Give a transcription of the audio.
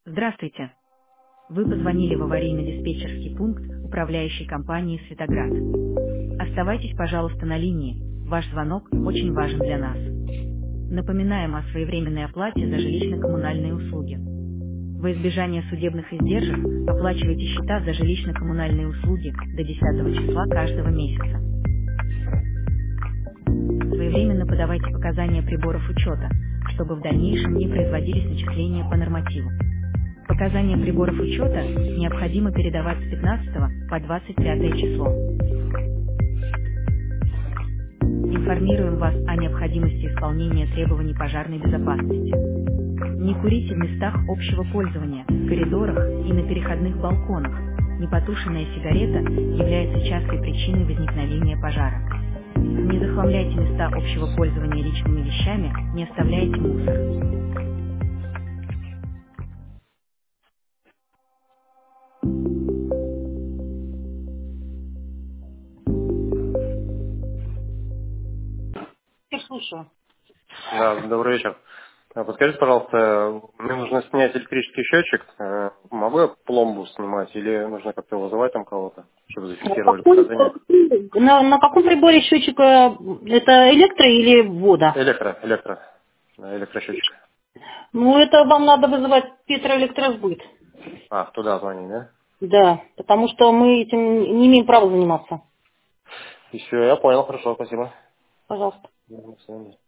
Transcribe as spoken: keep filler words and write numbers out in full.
Здравствуйте. Вы позвонили в аварийно-диспетчерский пункт управляющей компании «Светоград». Оставайтесь, пожалуйста, на линии. Ваш звонок очень важен для нас. Напоминаем о своевременной оплате за жилищно-коммунальные услуги. Во избежание судебных издержек оплачивайте счета за жилищно-коммунальные услуги до десятого числа каждого месяца. Своевременно подавайте показания приборов учета, чтобы в дальнейшем не производились начисления по нормативу. Показания приборов учета необходимо передавать с пятнадцатого по двадцать пятое число. Информируем вас о необходимости исполнения требований пожарной безопасности. Не курите в местах общего пользования, в коридорах и на переходных балконах. Непотушенная сигарета является частой причиной возникновения пожара. Не захламляйте места общего пользования личными вещами, не оставляйте мусор. Я слушаю. Да, добрый вечер. А, Подскажите, пожалуйста, мне нужно снять электрический счетчик. Э, Могу я пломбу снимать или нужно как-то вызывать там кого-то, чтобы На зафиксировали каком, показания? на, на каком приборе счетчик, э, это электро или вода? Электро, электро, да, электросчетчик. Ну, это вам надо вызывать Петроэлектросбыт. А, туда звонить, да? Да, потому что мы этим не имеем права заниматься. И все, я понял, хорошо, спасибо. Пожалуйста. До свидания.